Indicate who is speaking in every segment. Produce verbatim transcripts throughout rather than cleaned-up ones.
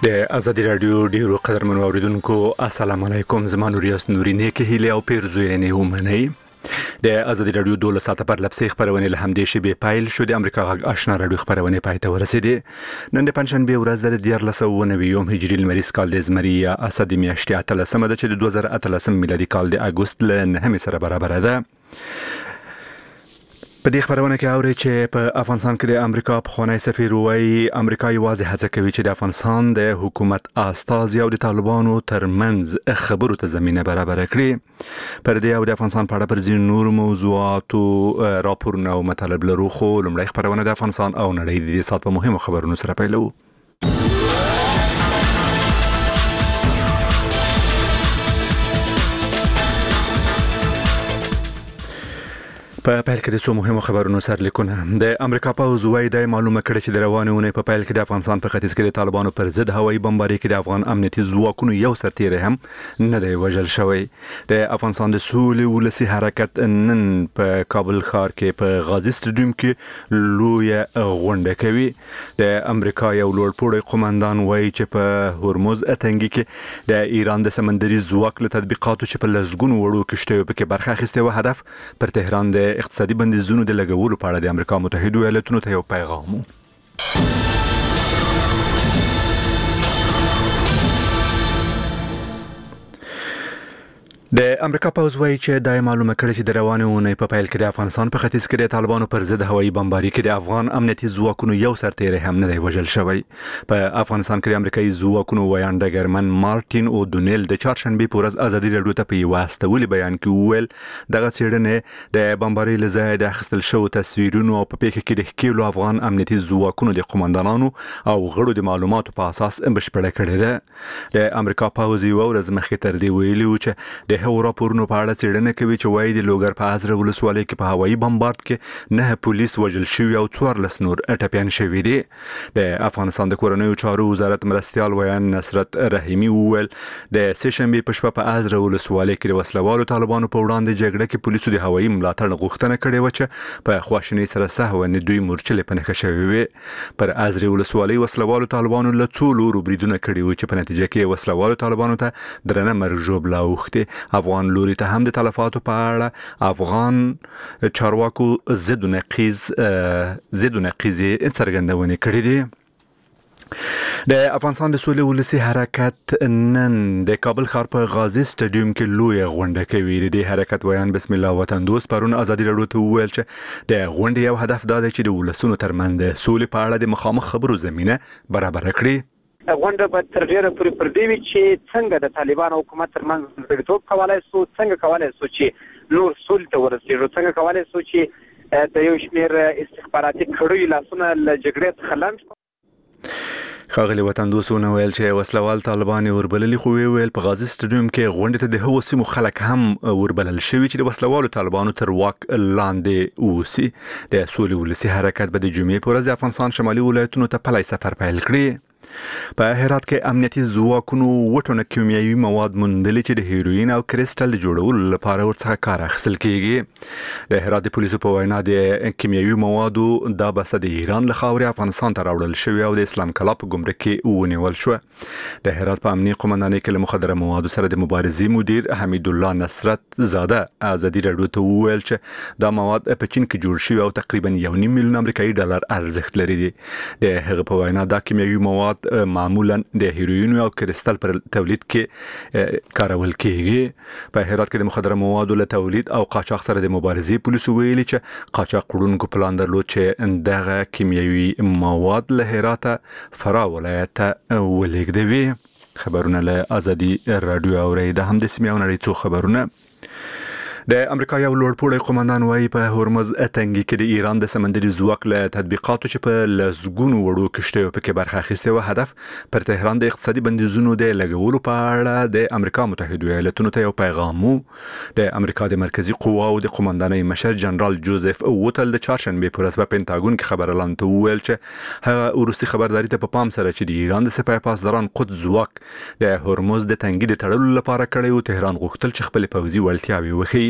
Speaker 1: د ازادي رادیو ډیرو قدرمنو اوریدونکو السلام علیکم. زما نوریاس نوري نیکه هیله او پیرزوینه ومنئ. د ازادي رادیو دوله ساعته پر لپسې خبرونه له همدې شی به پایل شو. د امریکا غږ آشنا رادیو خبرونه پاتې ورسېدې. نن د پنځشنبه ورځ د دیار لسو نوي هجري لمریز کال د زمریه اسد میاشتې اتلسمه ده چې د دوه زره اتلسم میلادي کال د اگست له نهمې سره برابر ده. په دې خبرونه کې اوري چې په افغانستان کې د امریکا پخوانی سفیر وایي امریکا یوازې هڅه کوي چې د افغانستان د حکومت استازي او د طالبانو ترمنځ خبرو ته زمينه برابر کړي. پر دې او د افغانستان په اړه پر ځینو نور موضوعاتو راپورونه او مطالب لرو، خو لومړی خبرونه د افغانستان او نړۍ د دې سات په مهمو خبرونو سره پیلو. په پیل کې د څو مهمو خبرونو سرلیکونه. د امریکا پوځ وايي د معلومه کړي چې د روانې اونۍ په پیل کې د افغانستان په ختیځ کې د طالبانو پر ضد هوایي بمباري کې د افغان امنیتي ځواکونو یو سرتیری هم نه دی وژل شوی. د افغانستان د سولې ولسي حرکت نن په کابل ښار کې په غازي سټډیوم کې لویه غونډه کوي. د امریکا یو لوړپوړی قومندان وايي چې په هرمز اتنګي کې د ایران د سمندري ځواک له تطبیقاتو چې په لزګونو وړو کشتیو په کې برخه اخیستې و هدف پر تهران د اقتصادي بندیزونو د لګولو په اړه د امریکا متحده ایالاتونو ته یو پیغام و. د امریکا پوځ وايي چې د معلومه کړي چې د روانې اونۍ په پیل کې د افغانستان په ختیځ کې د طالبانو پر ضد هوایي بمباري کې د افغان امنیتي ځواکونو یو سرتیری هم نه دی وژل شوی. په افغانستان کې د امریکایي ځواکونو ویان ډګرمن مارټین او دونیل د چهارشنبه په ورځ ازادي رادیو ته په یو واستولي بیان کې وویل دغه څېړنه د بمباري له ځایه د اخیستل شوو تصویرونو او په پیښه کې د ښکېلو افغان امنیتي ځواکونو د قومندانانو او غړو د معلوماتو په اساس بشپړه کړې ده. د امریکا پوځ یو ورځ مخکې تر دې ویلي و چې د هغو راپورونو په اړه څېړنه کوي چې وايي د لوګر په ازره ولسوالۍ کې په هوایي بمبارد کې نه پولیس وژل شوي او څوارلس نور ټپیان شوي دي. د افغانستان د کورنیو چارو وزارت مرستیال ویان نصرت رحیمي وویل د سه شنبې په شپه په ازره ولسوالۍ کې د وسلوالو طالبانو په وړاندې جګړه کې پولیسو د هوایي ملاتړ غوښتنه کړې و چې په خواشینۍ سره سهوا دوی مورچلې په نښه شوي وي. پر ازره ولسوالۍ وسلوالو طالبانو له څو لورو بریدونه کړي و چې په نتیجه کې وسلوالو طالبانو ته درنه مرګ ژوبله اوښتې. افغان لوري ته هم د تلفاتو په اړه افغان چارواکو ضد نقیز ضد نقیز څرګندونه کړې دي. د افغانستان د سولې ولسي حرکت نن د کابل ښار په غازي سټډیوم کې لویه غونډه کوي. د حرکت ویان بسم الله وطن دوست پرون ازادي رادیو ته وویل چې د غونډې یو هدف دا دی چې د ولسونو ترمنځ د سولې په اړه د مخامخ خبرو زمينه برابر کړي.
Speaker 2: غونډه به تر ډیره پورې پر دې وي چې څنګه د طالبانو حکومت ترمنځ ملګرتوب کولای شو، څنګه کولای شو چې نور سولې ته ورسېږو، څنګه کولای شو چې د یو شمېر استخباراتي کړیو لاسونه له جګړې څخه لنډ شي.
Speaker 1: ښاغلي وطن دوستونه ویل چې وسلوال طالبان وربللي، خو ویل په غازي سټډیوم کې غونډې ته د هغو سیمو خلک هم وربلل شوي چې د وسلوالو طالبانو تر واک لاندې اوسي. د سولې ولسي حرکت به د جمعې په ورځ د افغانستان شمالي ولایتونو ته پلی سفر پیل کړي. په هرات کې امنیتي ځواکونو وټونه کیمیاوي مواد موندلي چې د هیروین او کریسټل جوړولو لپاره ورڅخه کار اخیستل کیږي. د هرات د پولیسو په وینا د کیمیاوي موادو دا بسته د ایران له خاورې افغانستان ته راوړل شوی او د اسلام کلا په ګمرک کې ونیول شو. د هرات په امنیتي قومندانۍ کې له مخدره موادو سره د مبارزې مدیر حمید الله نصرت زاده ازادي رادیو ته وویل چې دا مواد په چین کې جوړ شوی او تقریبا یو نیم میلیون امریکایي ډالر ارزښت لري. د هغه په وینا دا کیمیاوي مواد معمولا د هیروین او کریسټل پر تولید کې کارول کیږي. په هرات کې د مخدره موادو له تولید او قاچاق سره د مبارزې پولیسو ویلي چې قاچاق وړونکو پلان درلود چې دغه کیمیاوي مواد له هرات فراه ولایت ته ولېږدوي. خبرونه له ازادي رادیو اوریده هم د سیمې او نړۍ څو خبرونه. د امریکا یو لوړپوړی قومندان وايي په هرمز اتنګي کې د ایران د سمندري ځواک له تطبیقاتو چې په لزګونو وړو کشتیو په کې برخه اخیستې و هدف پر تهران د اقتصادي بندیزونو د لګولو په اړه د امریکا متحده ایالاتونو ته یو پیغام و. د امریکا د مرکزی قواو د قومندانۍ مشر جنرال جوزف ووتل د چهارشنبه په ورځ په پینټاګون کې خبر اعلان ته وویل چې هغه وروستي خبرداري ته په پام سره چې د ایران د سپاه پاسداران قدس ځواک د هرمز د تنګي د تړلو لپاره کړی و. تهران غوښتل چې خپل پوځي وړتیاوې وښيي.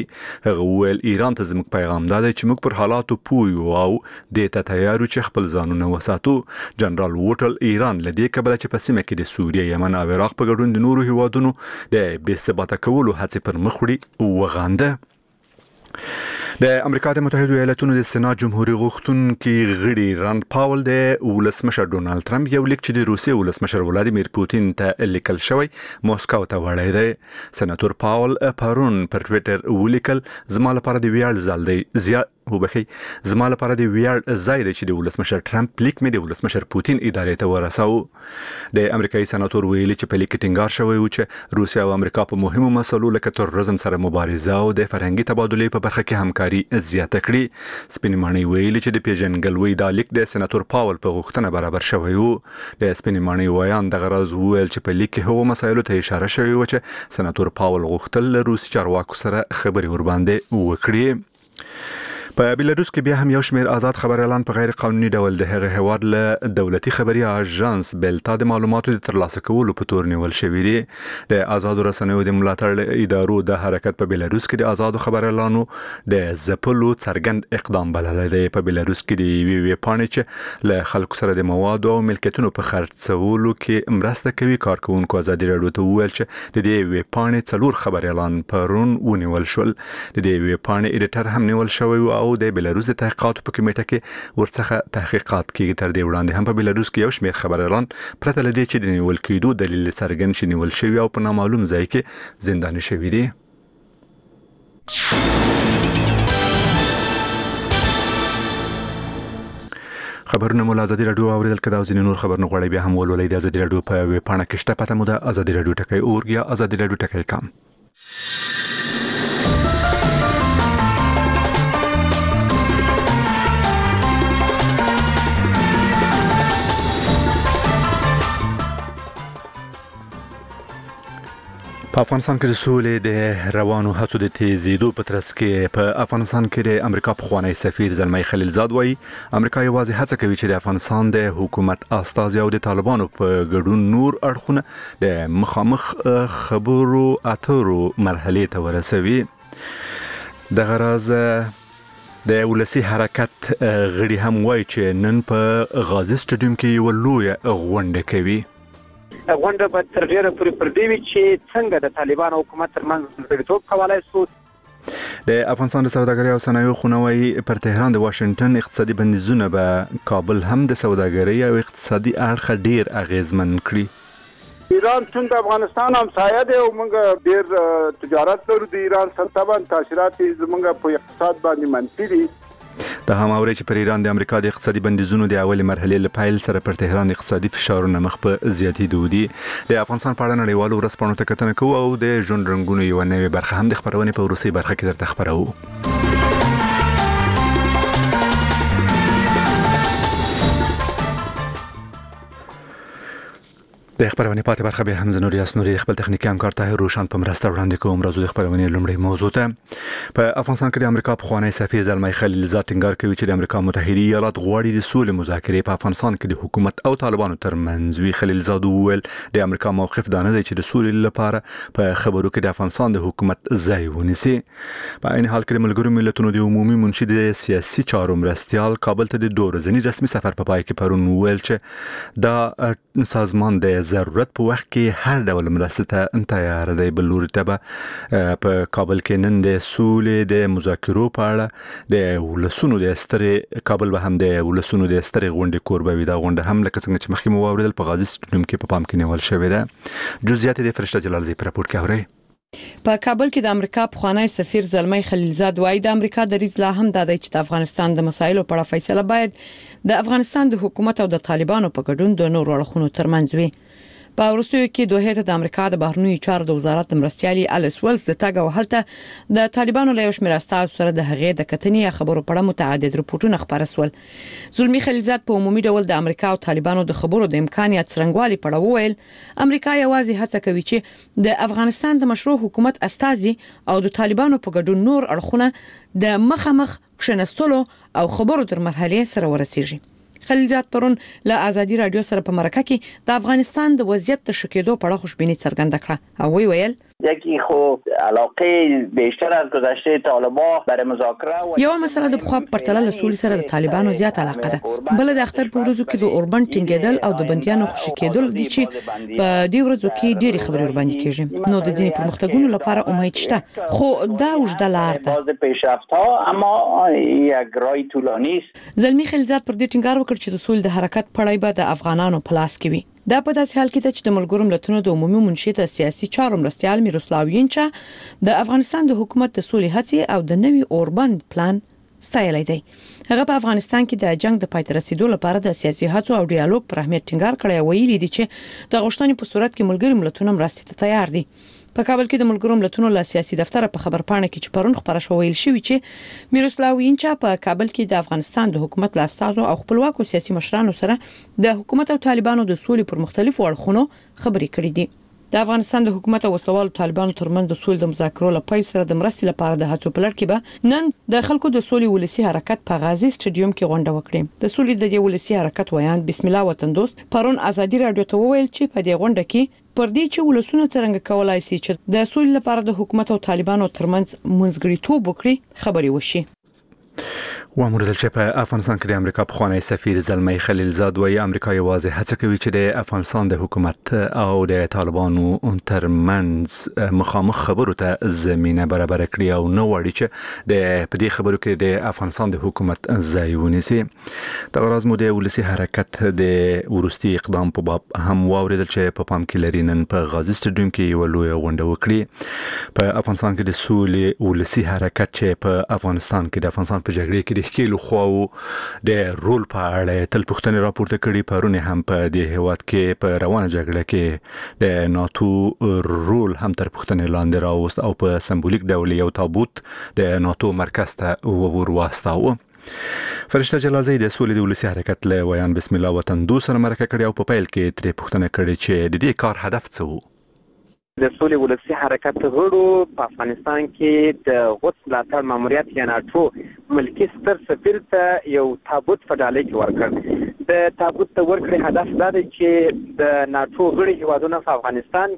Speaker 1: هغه ویل ایران ته زموږ پیغام دا دی چې موږ پر حالاتو پوه یو او د ته تیارو چې خپل ځانونه وساتو. جنرال ووټل ایران لدې کبله چې په سیمه کې د سوریه، یمن او عراق په ګډون د نورو هیوادونو د بې ثباته کولو هڅې پر مخ وړي وغانده. د امریکا د متحده ایالاتونو د سېنات جمهوریت غوښتونکي غړي راند پاول د ولسمشر ډونالد ټرمپ یو لیک چې د روسیې ولسمشر ولادیمیر پوتین ته لیکل شوی موسکو ته وړی دی. سېناتور پاول پرون پر ټوئیټر ولیکل زما لپاره د ویاړ ځل دی زیات وبخي زما لپاره د ویاړ ځای دی چې د ولسمشر ټرمپ لیک مې د ولسمشر پوتین ادارې ته ورساو. د امریکایي سېناتور ویلي چې په لیک ټینګار شوی و چې روسیا او امریکا په مهمو مسلو لکه تروریزم سره مبارزه او د فرهنګي تبادلې په برخه کې همکاري زیاته کړي. سپین ماڼۍ ویلي چې د پیژنګلوي دا لیک د سېناتور پاول په غوښتنه برابر شوی و. د سپین ماڼۍ ویان د غرض ویل چې په لیک کې هغو مسایلو ته اشاره شوی و چې سېناتور پاول غوښتل روسي چارواکو سره خبرې ورباندې وکړي. په بیلاروس کې بیا هم یو شمېر آزاد خبريالان په غیر قانوني ډول د هغه هواد له دولتي خبري اژانس بلتا د معلوماتو د ترلاسه کولو په تور نیول شوی دی. د آزاد رسنیو د ملاتړ ادارو د حرکت په بیلاروس کې د آزاد خبريالانو د ځپلو څرګند اقدام بلل دی. په بیلاروس کې د وی وی پاڼې چې له خلکو سره د مواد او ملکیتونو په خرڅولو کې مرسته کوي کارکونکو ازادي راډیو ته وویل چې د دې وی پاڼې څلور خبريالان پرون ونیول شول. د دې وی پاڼې ایډیټر هم نیول شوی او د بیلاروس د تحقیقاتو په کمیټه کې ورڅخه تحقیقات کیږي. تر دې وړاندې هم په بیلاروس کې یو شمېر خبريالان پرته لدې چې د نیول کېدو دلیل څرګند شي نیول شوی او په نامعلوم ځای کې زنداني شوی دي. خبرونه مول ازادي رادیو اوریدل کدا او ځینې نور خبرونه غواړي بیا هم ولولئ د ازادي رادیو په ویب پاڼه کې شته پته مو د ازادي رادیو ټکی اورګ یا ازادي رادیو ټکی کام. په افغانستان کې د سولې د روانو هڅو د تیزیدو په ترڅ کې په افغانستان کې د امریکا پخوانی سفیر زلمی خلیلزاد وایي امریکا یوازې هڅه کوي چې د افغانستان د حکومت استازي او د طالبانو په ګډون نور اړخونه د مخامخ خبرو اترو مرحله ته ورسوي. د غرض د ولسی حرکت غړي هم وایي چې نن په غازی سټډیوم کې یو لوی غونډه کوي.
Speaker 2: غونډه به تر ډیره پورې پر دی چې څنګه د طالبان حکومت ترمنځ غړیتوب کولای شو.
Speaker 1: د افغانستان د سوداګرۍ او صنایعو خونوي پر تهران د واشنگټن اقتصادي بندیزونه به کابل هم د سوداګرۍ او اقتصادي اړخ ډیر اغیزمن کړي.
Speaker 3: ایران څنګه افغانستان همسایه دی او موږ ډیر تجارت لرو. د ایران سره طبعا تاثیرات زموږ په اقتصاد باندې منفي دي.
Speaker 1: د هم اوري چې پر ایران د امریکا د اقتصادي بندیزونو د اولي مرحله له پایل سره پر تهران اقتصادي فشارونه مخ په زیاتېدو دي. د افغانستان په اړه نړیوالو ورځپاڼو ته کتنه کوو او د ژوند رنگونو یو نوې برخه هم د خبرونې په روسي برخه کې درته خبرو. د خبرونه پاتې برخه به هم زنوري اسنوري خپل تخنیکی همکار طاهر روشن په مرسته وړاندې کوم. راځو د خبرونه لومړی موضوع ته. په افغانستان کې د امریکا پخوانی سفیر زلمی خلیلزاد ټینګار کوي چې د امریکا متحده ایالات غواړي د سولې مذاکرې په افغانستان کې د حکومت او طالبانو ترمنځ وي. خلیلزاد وویل د امریکا موقف دا نه دی چې د سولې لپاره په خبرو کې د افغانستان د حکومت ځای ونیسي. په عین حال کې د ملګرو ملتونو د عمومي منشي د سیاسي چارو مرستيال کابل ته د دوه ورځني رسمي سفر په پای کې پرون ویل چې دا سازمان د ضرورت په وخت کې هر ډول مرسته ته تیار دی. بل لوري ته په کابل کې نن د سولې د مذاکرو په اړه د ولسونو د سترې کابل به هم د ولسونو د سترې غونډې کوربه وي. دا غونډه هم لکه څنګه چې مخکې مو واوریدل په غازی سټډیوم کې په پام کې نیول شوې ده. جزئیات د فرشته جلالزی پر راپور کې اوري.
Speaker 4: په کابل کې د امریکا پخوانی سفیر زلمی خلیلزاد وایي د امریکا دریځ لا هم د دې چې د افغانستان د مسایلو په اړه فیصله باید د افغانستان د حکومت او د طالبانو په ګډون د نورو اړخونو ترمنځ وي. په وروستیو کې دوه ته د امریکا د بهرنیو چارو د وزارت مرستيالي الیس ویلز د تاګ او هلته د طالبانو له شمیر استاد سره د هغې د کتنې خبرو په اړه متعدد رپورټونه خبر شول. زلمی خلیلزاد په عمومي ډول د امریکا او طالبانو د خبرو د امکانیت څرنګوالي په اړه وویل امریکا یوازې هڅه کوي چې د افغانستان د مشروع حکومت استازي او د طالبانو په ګډون نور اړخونه د مخامخ کښنستلو او خبرو تر مرحله سره ورسیږي. خلیلزاد پرون له ازادي رادیو سره په مرکه کې د افغانستان د وضعیت د شکېدو په اړه خوشبیني څرګنده کړه او وی ویل
Speaker 5: یکی خو علاقه بیشتر از گذشته طالبان برای مذاکره
Speaker 4: یو مسله د خو پرتله له سولې سره د طالبانو زیات علاقه ده. بل د اختر په ورځو کې د اوربند ټینګېدل او د بنديانو خوشی کېدل دي چې په دې ورځو کې ډېری خبرې ور باندې کېږي. نو د ځینې پرمختګونو لپاره امید شته، خو دا اوږده لار ده.
Speaker 5: باز پیشرفت‌ها اما یک راه طولانی است.
Speaker 4: زلمی خلیلزاد پر دې ټینګار وکړ چې د سولې د حرکت پړای به د افغانانو په لاس کې وي. دا په داسې حال کې ده چې د ملګرو ملتونو د عمومي منشي د سیاسي چارو مرستیال میروسلاو یینچا د افغانستان د حکومت د سولې هڅې او د نوي اوربند پلان ستایلی دی. هغه په افغانستان کې د جنگ د پای ته رسیدو لپاره د سیاسي هڅو او ډیالوګ پر اهمیت ټینګار کړی، ویلي دی چې د غوښتنې په صورت کې ملګري ملتونه مرستې ته تیار دي. په کابل کې د ملګرو ملتونو له سیاسي دفتر په خبرپاڼه کې چې پرون خبره شو ویل شوی چې میروسلاو یینچا په کابل کې د افغانستان د حکومت له استازو او خپلواکو سیاسي مشرانو سره د حکومت او طالبانو د سولې پر مختلفو اړخونو خبرې کړې دي. د افغانستان د حکومت او وسلوالو طالبانو ترمنځ د سولې د مذاکرو لپاره سره د مرستې لپاره د هڅو په لړ کې به نن د خلکو د سولې ولسی حرکت په غازی سټډیوم کې غونډه وکړي. د سولې د دې ولسی حرکت ویاند بسم الله وطن دوست پرون ازادي رادیو ته وویل چې په دې غونډه کې پر دې چې ولسونه څنګه کولای شي چې د سولې لپاره د حکومت او طالبانو ترمنځ منځګړیتوب وکړي خبري وشي.
Speaker 1: وامر چې په افغانستان کې د امریکا پخوانی سفیر زلمی خلیلزاد وايي امریکا یوازې هڅه کوي چې د افغانستان د حکومت او د طالبانو ترمنځ مخامخ خبرو ته زمينه برابر کړي او نو وړي چې د په دې خبرو کې د افغانستان د حکومت ځای ونیسي. د غراز مو د ولسی حرکت د ورستي اقدام په باب هم واوریدل چې په پام کې لري نن په غازی سټډیوم کې یو لوی غونډه وکړي. په افغانستان کې د سولې ولسی حرکت چې په افغانستان کې د افغانستان په جګړه کې د خېلو خواو د رول په اړه تل پوښتنې راپورته کړي. پرونه هم په دې هیواد کې په روانه جګړه کې د ناتو رول هم تر پوښتنې لاندې راوست او په سمبولیک ډول یو تابوت د ناتو مرکز ته ورواستاوه. فرشته جلالزی د سولې د ولسی حرکت له ویان بسم الله وطن دوست سره مرکه کړي او په پیل کې ترې پوښتنه کړي چې د دې کار هدف څه وو.
Speaker 2: د سولې ولسی حرکت غړو په افغانستان کې د غوث ملاتړ ماموریت یا ناتو ملکی ستر سفیر ته یو تابوت په ډالۍ کې ورکړ. د تابوت ته ورکړې هدف دا دی چې د ناتو غړي هیوادونه په افغانستان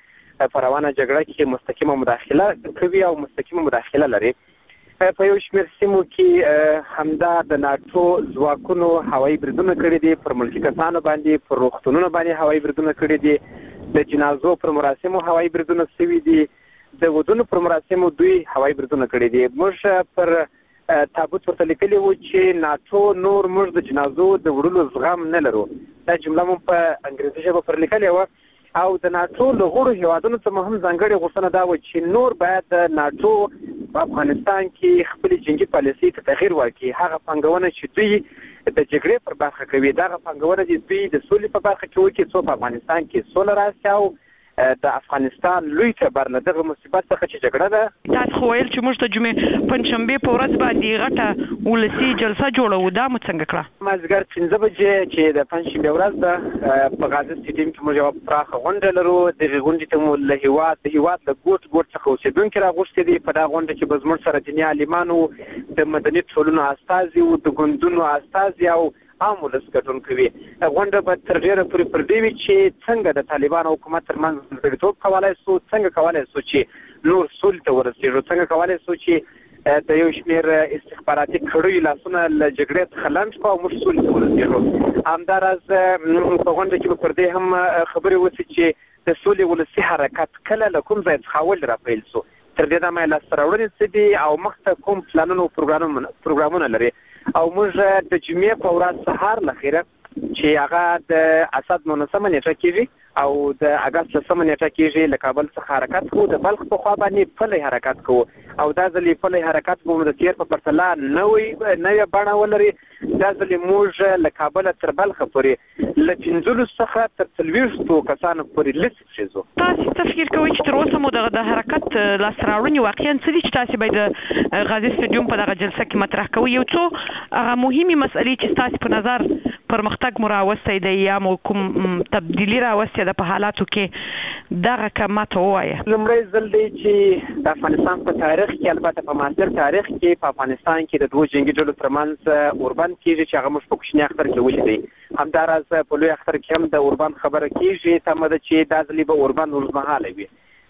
Speaker 2: کې په روانه جګړه کې مستقیمه مداخله کوي او مستقیمه مداخله لري. په یو شمېر سیمو کې همدا د ناتو ځواکونو هوایي بریدونه کړي دي، پر ملکي کسانو باندې پر روغتونونو باندې هوایي بریدونه کړي دي، د جنازو پر مراسمو هوایي بریدونه شوي دي، د ودونو پر مراسمو دوی هوایي بریدونه کړي دي. موږ پر تابوت ورته لیکلي وو چې ناتو نور موږ د جنازو د وړلو زغم نه لرو. دا جمله مو په انګریزي ژبه پر لیکلې وه او د ناتو له غړو هیوادونو څخه هم ځانګړې غوښتنه دا وه چې نور باید د ناتو په افغانستان کې خپل جنگي پالیسي ته تغیر ورکړي. هغه پانګونه چې دوی د جګړې پر برخه کوي دغه پانګونه چې دوی د سولې په برخه کې وکړي څو په افغانستان کې سوله راشي او د افغانستان لوی تبر له دغه مصیبت څخه چې جګړه ده.
Speaker 6: تاسو خو ویل چې موږ د جمعې پنځشنبه په ورځ باندې غټه ولسی جلسه جوړو، دا مو څنګه کړه؟
Speaker 2: مازدیګر پنځه بجې چې د پنځشنبه ورځ ده په غازی سټډیوم کې موږ یو پراخه غونډه لرو. د غونډې ته مو له هیواد د هیواد له ګوټ ګوټ څخه اوسېدونکي راغوښتي دي. په دا غونډه کې به زموږ سره دیني عالمانو، د مدني ټولنو استازي او د ګوندونو استازي او عام ولس ګډون کوي. غونډه به تر ډیره پورې پر دې وي چې څنګه د طالبانو حکومت ترمنځ منځګړیتوب کولای شو، څنګه کولای شو چې نور سولې ته ورسېږو، څنګه کولای شو چې د یو شمېر استخباراتي کړیو لاسونه له جګړې څخه لنډ کړو او موږ سولې ته ورسېږو. همداراز په غونډه کې به پر دې هم خبرې وشي چې د سولې ولسي حرکت کله له کوم ځای څخه ولې راپیل شو، تر دې دمه یې لاسته راوړنې څه دي او مخته کوم پلانونه او پروګرامونه لري. او موږ د جمعې په ورځ سهار له خیره چې هغه د اسد منظمه نیټه کېږي او د اګست لسمه نیټه کېږي له کابل څخه حرکت کوو، د بلخ په خوا باندې پلی حرکت کوو او دا ځلې پلی حرکت به مو د تېر په پرتله نوې نوې بڼه ولري. دا ځلې موږ له کابله تر بلخه پورې له پنځلسو څخه تر څلوېښتو کسانو پورې لیست کېږو.
Speaker 6: تاسو څه فکر کوئ چې تر اوسه مو دغه د حرکت لاسته راوړنې واقعا څه دي چې تاسو باید د غازي سټډیوم په دغه جلسه کې مطرح کوئ؟ یو څو هغه مهمې مسئلې چې ستاسو په نظر پرمختګ مو راوستی دی یا مو کوم تبدیلي راوستی ده په حالاتو کې، دغه که ماته ووایه.
Speaker 2: لومړی ځل دی چې د افغانستان په تاریخ کې، البته په معاصر تاریخ کې، په افغانستان کې د دوو جنګي ډلو ترمنځ اوربند کېږي چې هغه موږ په کوچني اختر کې ولیدی. همداراز په لوی اختر کې هم د اوربند خبره کېږي. تمه ده چې دا ځلې به اوربند اوږدمهاله وي.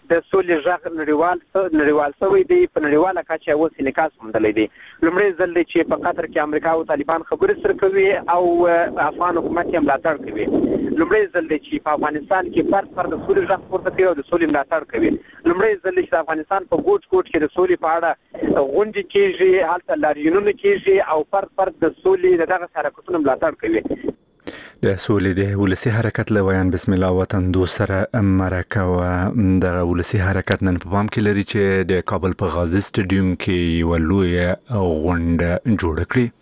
Speaker 2: د سولې ژغ نړیوال نړیوال شوی دی په نړیواله کچه اوس انعکاس موندلی دی. لومړی ځل دی چې په قطر کې امریکا او طالبان خبرې سره کوي او افغان حکومت یې ملاتړ کوي. لومړی ځل دی چې په افغانستان کې فرد فرد د سولې ژغ پورته کوي او د سولې ملاتړ کوي. لومړی ځل دی چې د افغانستان په ګوټ ګوټ کې د سولې په اړه غونډې کېږي، هلته لاریونونه کېږي او فرد فرد د سولې د دغه حرکتونو ملاتړ کوي.
Speaker 1: د سولې د ولسی حرکت لویان بسم الله وطن دو سره مرکه و د ولسی حرکت نن په پام کې لري چې د کابل په غازی سټیډیوم کې یو لوی غونډه جوړه کړې.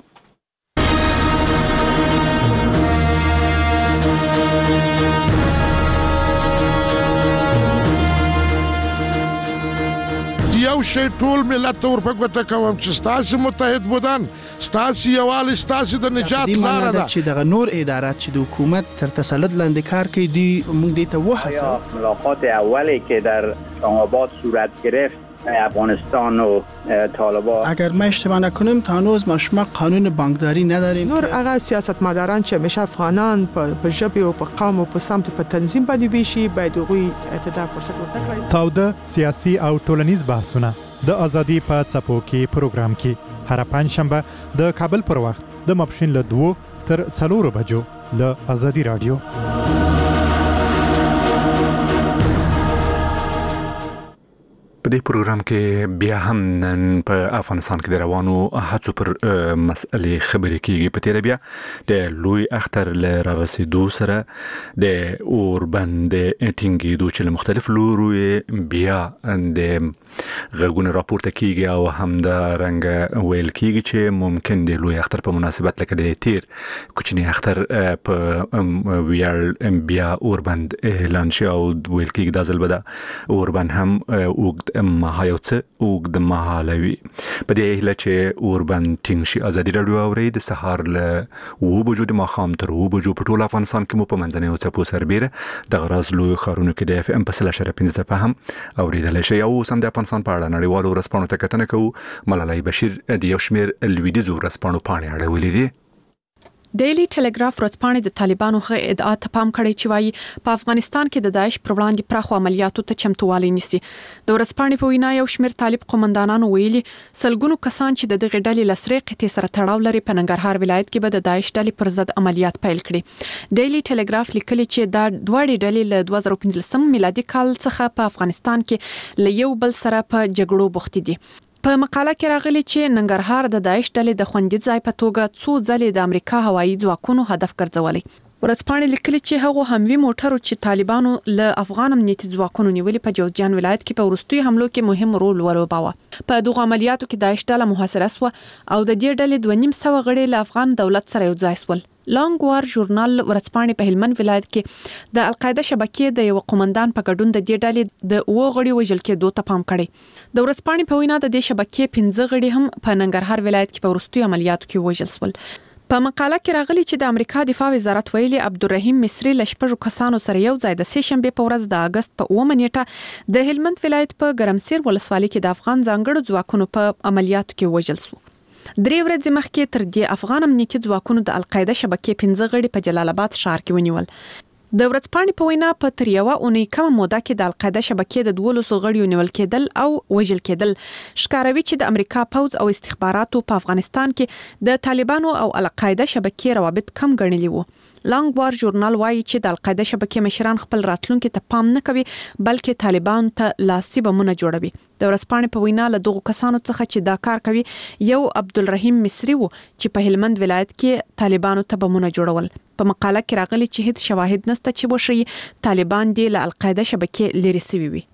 Speaker 7: یو شی ټول ملت ور په ګوته کوم چې ستاسو متحد بودن ستاسو یوال ستاسو د نجات لار ده
Speaker 8: چې د نور ادارات چې د حکومت تر تسلط لاندې کار کوي دی موږ دې ته وحسه.
Speaker 5: ملاقات اولی که در آباد صورت گرفت افغانستان و طالبان،
Speaker 8: اگر ما اشتباه نکنیم تا هنوز ما شما قانون بانکداری نداریم.
Speaker 9: نور هغه سیاستمداران چې همیشه افغانان په ژبه او په قوم او په سمت په تنظیم باندې ویشي باید غوي اتدا فرصت ورکړي.
Speaker 10: تاوده سیاسي او ټولنیز بحثونه د ازادي په څپو کې پروګرام کې هر پنځ شنبه د کابل پر وخت د ماپښین له دوه تر څلورو بجو له ازادي رادیو. په دې پروګرام کې بیا هم نن په افغانستان کې د روانو هڅو پر مسئلې خبرې کیږي. په تیر بیا د لوی اختر ل را رسیدو سره د اوربند ټینګېدو چې مختلف لورو بیا د غږونه راپورته کیږي او هم د رنګ ویل کیږي چې ممکن د لوی اختر په مناسبت لکه د تیر کوچنی اختر په ویل بیا اوربند اعلان شي او ویل کیږي د ځل بده اوربند هم اوږد مهایوڅه اوږد مهالوي. په دې هیله چې اوربند ټینګ شي. ازادي رادیو اوري د سهار له و بجو د ماښام تر و بجو په ټول افغانستان کې مو په منځنۍ څپو سربېره د غراز لوی ښارونو کې د اف ام په سل اشاریه پنځه څپه هم اوریدلی شي. او اوس هم د افغانستان په اړه نړیوالو ورځپاڼو ته کتنه کوو. ملالۍ بشیر د یو شمېر لویدیځو ورځپاڼو پاڼې اړولې دي.
Speaker 4: ډیلی ټلګراف ورځپاڼې د طالبانو غږ ادعا ته پام کړی چې وايي په افغانستان کې د داعش پر وړاندې پراخو عملیاتو ته چمتووالی نیسي. د ورځپاڼې په وینا یو شمېر طالب قومندانانو ویلي سلګونو کسان چې د دغه ډلې لسرې قطې سره تړاو لري په ننګرهار ولایت کې به د داعش ډلې پر ضد عملیات پیل کړي. ډیلی ټلګراف لیکلي چې دا دوه ډلې له دوه زره پنځلسم میلادي کال څخه په افغانستان کې له یو بل سره په جګړو بوختي دي. په مقاله کې راغلي چې ننګرهار د داعش ډلې د خوندي ځای په توګه څو ځلې د امریکا هوایي ځواکونو هدف ګرځولي. ورځپاڼې لیکلي چې هغه هموي موټرو چې طالبانو له افغان امنیتي ځواکونو نیولې په جوزجان ولایت کې په وروستي حملو کې مهم رول ولوباوه. په دغه عملیاتو کې داعش ډله محاصره شو او د دې ډلې دوه نیم سوه غړي له افغان دولت سره یو ځای شول. لانګ وار ژورنال ورځپاڼې په هلمند ولایت کې د القاعده شبکې د یو قومندان په ګډون د دې ډلې د اوه غړي وژل کېدو ته پام کړی. د ورځپاڼې په وینا د دې شبکې پنځه غړي هم په ننګرهار ولایت کې په وروستي عملیاتو کې وژل شول. په مقاله کې راغلي چې د امریکا دفاع وزارت ویلي عبدالرحیم مصری له شپږو کسانو سره یو ځای د سې شنبې په ورځ د اگست په اوومه نیټه د هلمند ولایت په ګرمسیر ولسوالۍ کې د افغان ځانګړو ځواکونو په عملیاتو کې وژل شو. درې ورځې مخکې تر دې افغان امنیتي ځواکونو د القاعده شبکې پنځه غړي په جلال آباد ښار کې ونیول. د ورځپاڼې په وینا په تر یوه اونۍ کمه موده کې د القاعده شبکې د دولسو غړیو نیول کېدل او وژل کېدل ښکاروي چې د امریکا پوځ او استخباراتو په افغانستان کې د طالبانو او القاعده شبکې روابط کم ګڼلي وو. لانګ وار ژورنال وایي چې د القاعده شبکې مشران خپل راتلونکي ته پام نه کوي بلکې طالبان ته لاسي بمونه جوړوي. د ورځپاڼې په وینا له دغو کسانو څخه چې دا کار کوي یو عبدالرحیم مصری و چې په هلمند ولایت کې طالبانو ته بمونه جوړول. په مقاله کې راغلي چې هیڅ شواهد نشته چې وښيي طالبان دې له القاعده شبکې لرې شوي وي.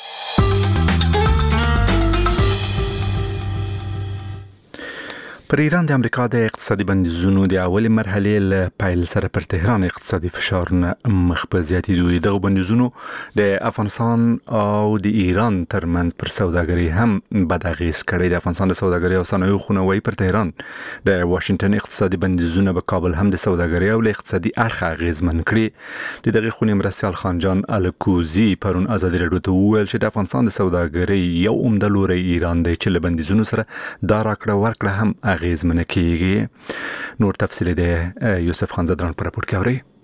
Speaker 4: پر ایران د امریکا د اقتصادي بندیزونو د اولي مرحلې له پیل سره پر تهران اقتصادي فشارونه مخ په زیاتېدو. دغه بندیزونو د افغانستان او د ایران ترمنځ پر سوداګري هم بد اغېز کړی. د افغانستان د سوداګري او صنایعو خونه وايي پر تهران د واشنگټن اقتصادي بندیزونه به کابل هم د سوداګري او له اقتصادي اړخه اغېزمن کړي. د دغه خونې مرستیال خانجان الکوزي پرون ازادي رادیو ته وویل چې د افغانستان د سوداګري یو عمده لوری ایران دی چې له بندیزونو سره دا راکړه ورکړه هم اغېزمنه کیږي. نور تفصیل د یوسف خان زدران پر راپور کې اوري.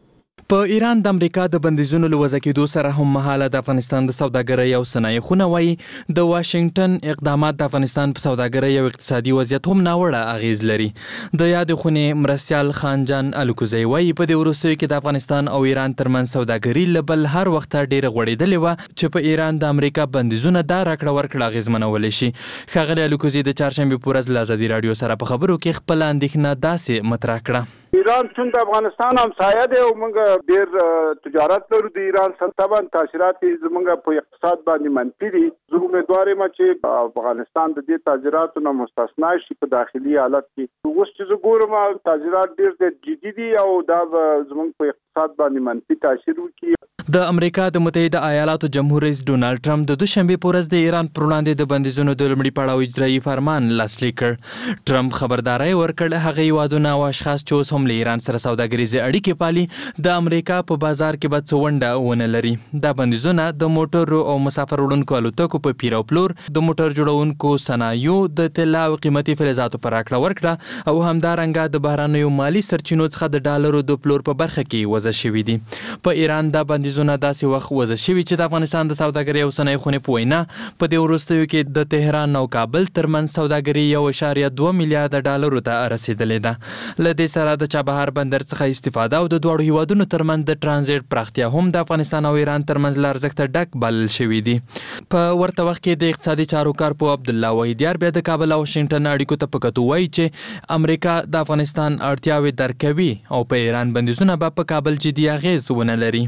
Speaker 11: په ایران د امریکا د بندیزونو له وضع کېدو سره هم مهاله د افغانستان د سوداګرۍ او صنایع خونه وایي د واشنگټن اقدامات د افغانستان په سوداګرۍ او اقتصادي وضعیت هم ناوړه اغیز لري. د یاد خونې مرستیال خان جان الکوزی وایي په دې وروستیو کې د افغانستان او ایران ترمنځ سوداګري له بل هر وخت ډېره غوړېدلې وه چې په ایران د امریکا بندیزونه دا راکړه ورکړه اغیزمنولی شي. ښاغلی الکوزی د چهارشنبې په ورځ له ازادي راډیو سره په خبرو کې خپله اندېښنه داسې مطرح کړه.
Speaker 3: ایران چون د افغانستان همسایه دی او موږ ډېر تجارت لرو د ایران سره طبعا تاثیرات زموږ په اقتصاد باندې منفي دي. زه امیدوار یم چې افغانستان د دې تاثیراتو نه مستثنا شي په داخلي حالت کې. اوس چې زه ګورم تاثیرات ډېر جدي دي او دا زموږ په اقتصاد باندې منفي تاثیر وکړي.
Speaker 11: د امریکا د متحده ایالاتو جمهور رئیس ډونالډ ټرمپ د دوشنبې په ورځ د ایران پر وړاندې د بندیزونو د لومړي پړاو اجرایي فرمان لاسلیک کړ. ټرمپ خبرداری ورکړ هغه هیوادونه او اشخاص چې اوس هم له ایران سره سوداګریزې اړیکې پالي د امریکا په بازار کې به څه ونډه ونه لري. دا بندیزونه د موټرو او مسافر وړونکو الوتکو په پیر او پلور، د موټر جوړونکو صنایعو، د طلا او قیمتي فلزاتو په راکړه ورکړه او همدارنګه د بهرنیو مالي سرچینو څخه د ډالرو د پلور په برخه کې وضع شوي دي. په ایران دا بندیزونه داسې وخت وضع شوي چې د افغانستان د سوداګرۍ او صنایع خونې په وینا په دې وروستیو کې د تهران او کابل ترمنځ سوداګري یو اعشاریه دوه میلیارډ ډالرو ته رسیدلې ده. له دې سره د چابهار بندر څخه استفاده او د دواړو هیوادونو ترمنځ د ترانزیت پراختیا هم د افغانستان او ایران ترمنځ له ارزښته ډک بلل شوي دي. په ورته وخت کې د اقتصادي چارو کارپوه عبدالله وحیدیار بیا د کابل او واشنګټن اړیکو ته په کتو وایي چې امریکا د افغانستان اړتیاوې درک کوي او په ایران بندیزونه به په کابل جدي اغیز ونه لري.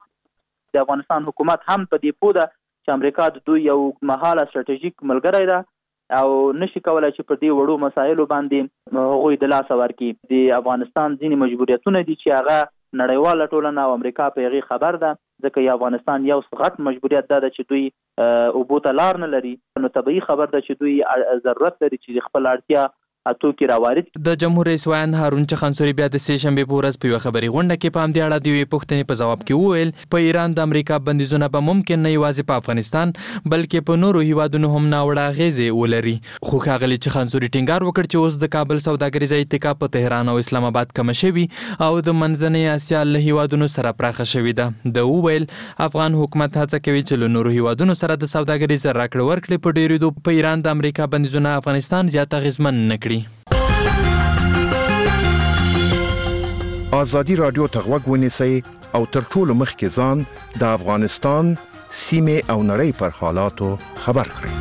Speaker 12: د افغانستان حکومت هم په دې پوه ده چې امریکا د دوی یو مهاله ستراتیژیک ملګری ده او نشي کولای چې پر دې وړو مسایلو باندې هغوی د لاس ورکړي. د افغانستان ځینې مجبوریتونه دي چې هغه نړیواله ټولنه او امریکا په هغې خبر ده، ځکه یو افغانستان یو غټ مجبوریت دا ده چې دوی اوبو ته لار نه لري. نو طبیعي خبر ده چې دوی ضرورت لري چې خپل اړتیا اتوکي راوارد.
Speaker 11: د جمهور رئیس ویان هارون چخانسوري بیا د سې شنبې په ورځ په یوه خبري غونډه کې په همدې اړه د یوې پوښتنې په ځواب کې وویل په ایران د امریکا بندیزونه به ممکن نه یوازې په افغانستان بلکې په نورو هیوادونو هم ناوړه اغیزې ولري. خو ښاغلي چخانسوري ټینګار وکړ چې اوس د کابل سوداګریزه اتکا په تهران او اسلام آباد کمه شوي او د منځنۍ اسیا له هیوادونو سره پراخه شوې ده. د وویل افغان حکومت هڅه کوي چې له نورو هیوادونو سره د سوداګریزه راکړه ورکړې په ډیریدو په ایران د امریکا بندیزونه افغانستان زیات اغیزمن نه کړي.
Speaker 13: ازادي رادیو ته غوږ ونیسئ او تر ټولو مخکې ځان د افغانستان سیمې او نړۍ پر حالاتو خبر کړئ.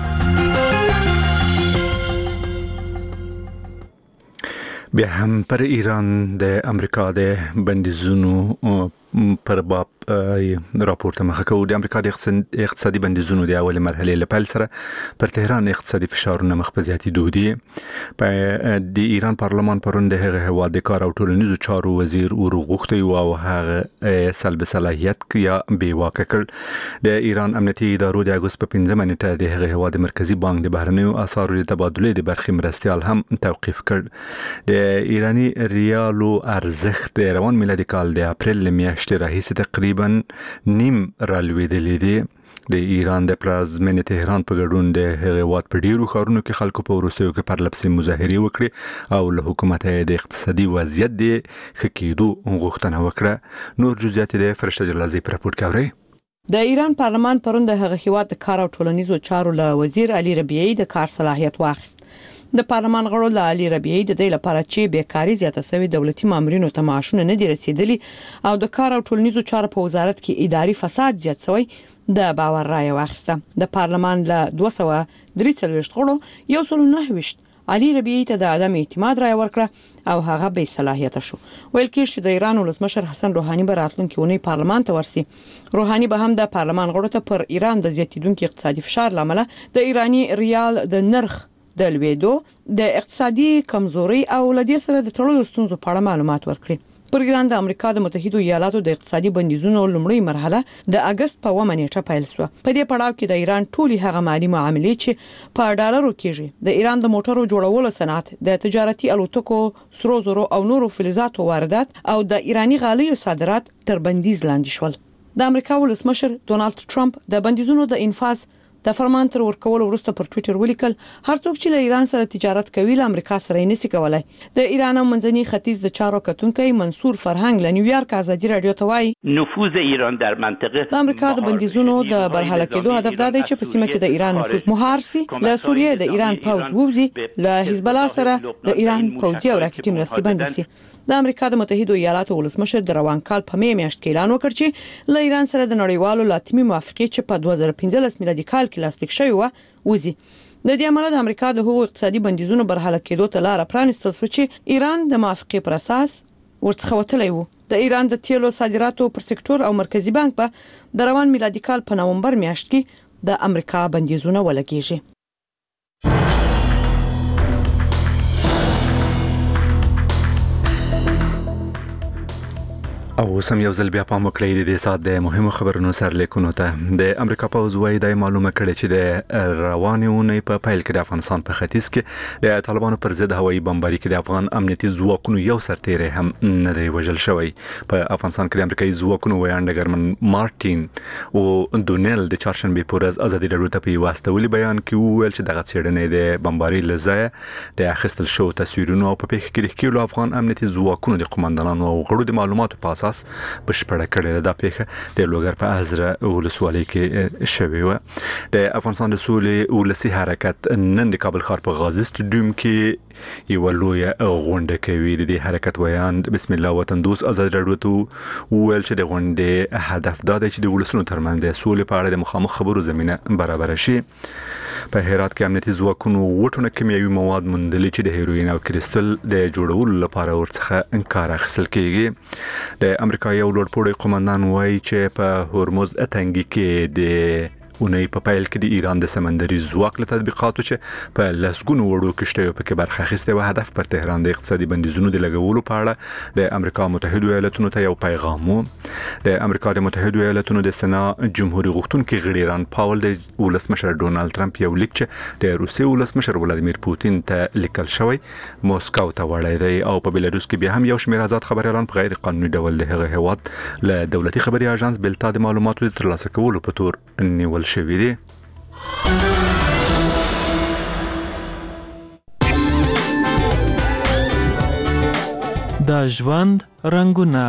Speaker 1: بیا هم پر ایران د امریکا د بندیزونو پر باب راپورته مخه کوو. د امریکا د اقتصادي بندیزونو د اولې مرحلې له پیل سره پر تهران اقتصادي فشارونه مخ په زیاتېدو دي. په د ایران پارلمان پرون د هغه هیواد د کار او ټولنیزو چارو وزیر ورغوښتی او هغه سلب صلاحیت یا بې واکه کړ. د ایران امنیتي ادارو د اګوست په پنځمه نیټه د هغه هیواد مرکزی بانک د بهرنیو اسعارو د تبادلې د برخې مرستیال هم توقیف کړ. د ایرانی ریالو ارزښت د روان میلادي کال د اپریل میاشتې راهیسې تقریبا نیم رالوېدلی دی. د ایران د پلازمینې تهران په ګډون د هغه هیواد په ډیرو ښارونو کې خلکو په وروستیو کې پرلپسې مظاهرې وکړې او له حکومت د اقتصادي وضعیت د ښه کېدو غوښتنه وکړه. نور جزئیات د فرشته جلازي په راپور کې اورئ.
Speaker 4: د ایران پارلمان پرون د هغه هیواد د کار او ټولنیزو چارو له وزیر علي ربیعي د کار صلاحیت واخیست. د پارلمان غړو له علي ربیعي د دې لپاره چې بیکاری زیاته شوی دولتي مامورینو ته معاشونه نه دي رسیدلي او د کار او ټولنیزو چارو په وزارت کې اداري فساد زیات شوی د باور رائے واخیسته. د پارلمان له دوه سوه درې څلوېښت غړو یو سل نهه ویشت علي ربیعي ته د عدم اعتماد رائے ورکړه او هغه بې صلاحیته شو. ویل کېږي چې د ایران ولسمشر حسن روحاني به راتلونکي اونۍ پارلمان ته ورسي. روحاني به هم د پارلمان غړو ته پر ایران د زیاتیدونکو اقتصادي فشار لامل د ایرانی ریال د نرخ د لویدو د اقتصادي کمزوري او لدې سره د تړلو ستونزو په اړه معلومات ورکړي. پر ایران د امریکا د متحده ایالاتو د اقتصادي بندیزونو لومړی مرحله د اگست په اوومه نیټه پیل شوه. په دې پړاو کې د ایران ټولي هغه مالي معاملې چې په ډالرو کېږي، د ایران د موټرو جوړولو صنعت، د تجارتي الوتکو، سرو زرو او نورو فلزاتو واردات او د ایرانی غالیو صادرات تر بندیز لاندې شول. د امریکا ولسمشر ډونالد ټرمپ د بندیزونو د انفاذ د فرمان تر ورکول وروسته پر ټوئیټر ولیکل هر څوک چې له ایران سره تجارت کوي له امریکا سره یې نشي کولای. د ایران منځني ختیځ د چارو کتونکي منصور فرهنګ له نیویارک ازادي رادیو ته وایي
Speaker 14: نفوذ ایران در منطقه
Speaker 4: د امریکا د بندیزونو د برحاله کېدو هدف دا دی چې په سیمه کې د ایران نفوذ مهار سي، له سوریه د ایران پوځ ووځي، له حزب الله سره د ایران پوځي او راکټي مرستې بند شي. د امریکا د متحده ایالاتو ولسمشر د روان کال په می میاشت کې اعلان وکړ چې له ایران سره د نړیوالو لاتمي موافقې چې په دوه زره پنځلس میلادي کال کې لاسلیک شوی و وځي. د دې عمله د امریکا د هغو اقتصادي بندیزونو برحاله کېدو ته لار پرانستل شو چې ایران د موافقې پر اساس ورڅخه وتلی و. د ایران د تیلو صادراتو پر سکتور او مرکزی بانک په د روان میلادي کال په نومبر میاشت کې د امریکا بندیزونه ولګیږي.
Speaker 1: او سم یو ځل بیا پام وکړئ د سات د مهمو خبرونو سر لیکونو ته. د امریکا پوځ وايي د معلومه کړي چې د روانې اونۍ په پیل کې د افغانستان په ختیځ کې د طالبانو پر ضد هوایي بمباري کې د افغان امنیتي ځواکونو یو سرتیری هم نه دی وژل شوی. په افغانستان کې د امریکایي ځواکونو ویان ډګرمن مارټین او دونیل د چهارشنبه په ورځ ازادي راډیو ته په واستولي بیان کې وویل چې دغه څېړنې د بمباري لزای د اخیستل شو تصویرونو او په پیښه کې د کېلو افغان امنیتي ځواکونو د قومندانانو او غړو د معلوماتو په اساس بشپړه کړې ده. پیښه د لوګر په ازره ولسوالۍ کې شوې و. د افغانستان د سولې ولسی حرکت نن د کابل ښار په غازي سټډیوم کې یو لوی غونډه کوي. د دې حرکت ویان بسم الله وطن دوست آزاد راډیو ته ویل چې د غونډې هدف دا دی چې د ولسونو ترمنځ د سولې په اړه د مخامخ خبرو زمينه برابر شي. په هرات کې امنیتي ځواکونو وټونه کیمیاوي مواد موندلي چې د هیروین او کریستل د جوړولو لپاره ورڅخه انکار اخیستل کیږي. د امریکا یو لوړپوړی قومندان وایي چې په هرمز اتنګي کې د اونۍ په پیل کې د ایران د سمندري ځواک له تطبیقاتو چې په لسګونو وړو کشتیو په کې برخه اخیسته و هدف پر تهران د اقتصادي بندیزونو د لګولو په اړه د امریکا متحده ایالاتونو ته یو پیغام و. د امریکا د متحده ایالاتونو د سنا جمهوریت غوښتونکي غړي ران پاول د ولسمشر ډونالد ټرمپ یو لیک چې د روسي ولسمشر ولادیمیر پوتین ته لیکل شوی موسکو ته وړی دی او په بلاروس کې بیا هم یو شمېر آزاد خبريالان په غیر قانوني ډول د هغه هواد له دولتي خبري اژانس بلتا د معلوماتو ترلاسه کولو په تور نیول شوی دی.
Speaker 11: د ژوند رنگونه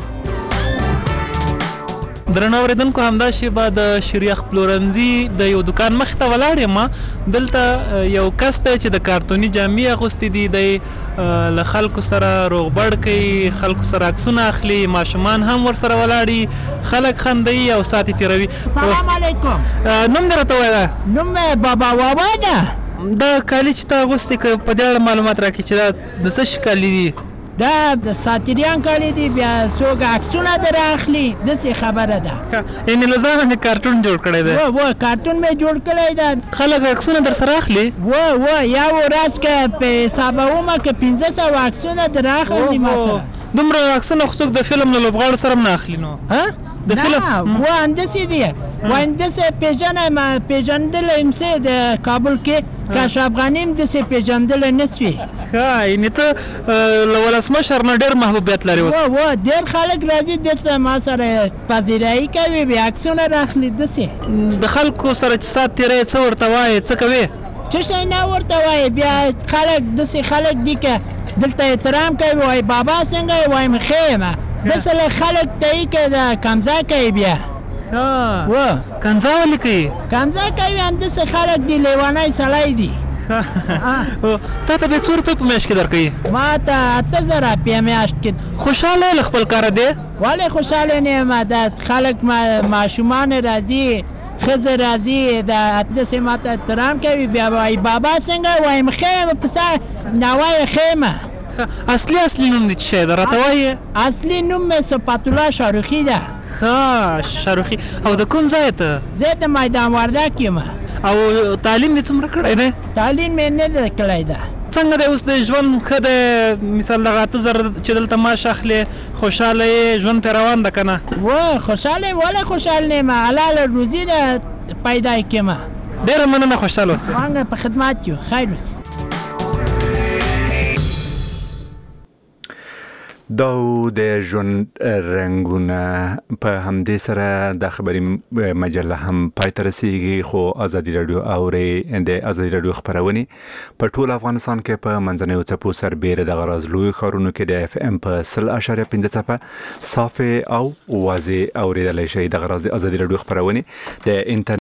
Speaker 11: درنه اوریدونکو همدا شیبه د شریخ پلورنځي د یو دکان مخ ته ولاړ یم. دلته یو کس دی چې د کارتوني جامې اغوستې دي، د له خلکو سره روغبړ کوي، خلکو سره عکسونه اخلي، ماشومان هم ورسره ولاړي، خلک خندوي او ساعت یې تیروي.
Speaker 15: سلام علیکم.
Speaker 11: نوم دې راته ووایه.
Speaker 15: نوم مې بابا وابا ده.
Speaker 11: دا کالي چې تا اغوستې که په دې اړه معلومات راکړي چې دا د څه شي کالي دي؟
Speaker 15: دا د ساتریان کالي دي، بیا څوک عکسونه در اخلي، داسې خبره ده.
Speaker 11: یعنې له ځانه مې کارتون جوړ کړی دی؟
Speaker 15: و و کارتون مې جوړ کړی ده.
Speaker 11: خلک عکسونه در سره اخلي؟
Speaker 15: و و یا ورځ که په حسابومه که پنځه سوه عکسونه در اخلي ما سره.
Speaker 11: دومره عکسونه خو څوک د فلم له لوبغاړو سره هم نه اخلي نو؟
Speaker 15: د فلم و اندسې دی و اندسې پیژنم پیژندل امسه د کابل کې کاشف افغانیم دسې پیژندل نسوي.
Speaker 11: ها یعنې ته له ولسمشر نه ډېر محبوبیت لري اوس؟
Speaker 15: و و ډېر خلک راځي دلته ما سره پذیرایي کوي، بیا عکسونه راخلي. داسې
Speaker 11: د خلکو سره چې ساعت تېروي څه ورته وایې، څه کوې؟
Speaker 15: څه شی نه ورته وایې، بیا خلک داسې خلک دي که دلته احترام کوي، وایي بابا څنګه یې، وایم ښه یم. داسې خلک ته یې که د کمزه کوي بیا.
Speaker 11: و کنځا ولې کوي؟
Speaker 15: کنځا کوي، همداسې خلک دي، لیونی سړی دي.
Speaker 11: تا ته بیا څو روپۍ په میاشت کې درکوي؟
Speaker 15: ما ته اته زره په میاشت کې.
Speaker 11: خوشحاله یې له خپل کاره دی؟
Speaker 15: ولې خوشحاله نه یم، د خلک ماشومان راځي، ښځې راځي، د داسې ما ته احترام کوي، بیا وایي بابا څنګه، وایم ښه یم، پسه نه وایي ښه یم.
Speaker 11: اصلي اصلي نوم دې څه شی ده راته وایې؟
Speaker 15: اصلي نوم مې صفات الله شاروخي ده.
Speaker 11: ها شاروخي. او د کوم ځای ته؟
Speaker 15: زه د میدان وردګ یم.
Speaker 11: او تعلیم دې څومره کړی دی؟
Speaker 15: تعلیم مې نه ده کړی ده.
Speaker 11: څنګه دی اوس د ژوند ښه دی؟ مثال دغه اته زره چې دلته معاش اخلې، خوشحاله یې، ژوند پرې روان ده که نه؟
Speaker 15: و خوشحاله ولې خوشحال نه یم، حلاله روزي ده پیدا یې کړمه.
Speaker 11: ډېره مننه، خوشحاله اوسئ.
Speaker 15: مونږ په خدمت یو، خیر اوسئ.
Speaker 1: دا د ژوند رنگونه په همدې سره د خبري مجله هم پای ته رسیږي خو ازادي رادیو اوري د ازادي رادیو خبرونه په ټول افغانستان کې په منځنیو څپو سربېره د غراز لوی خارونو کې د اف ام په صفر اشاریه پنځه څپه صافي او واضح اوریدلای شي د غراز د ازادي رادیو خبرونه د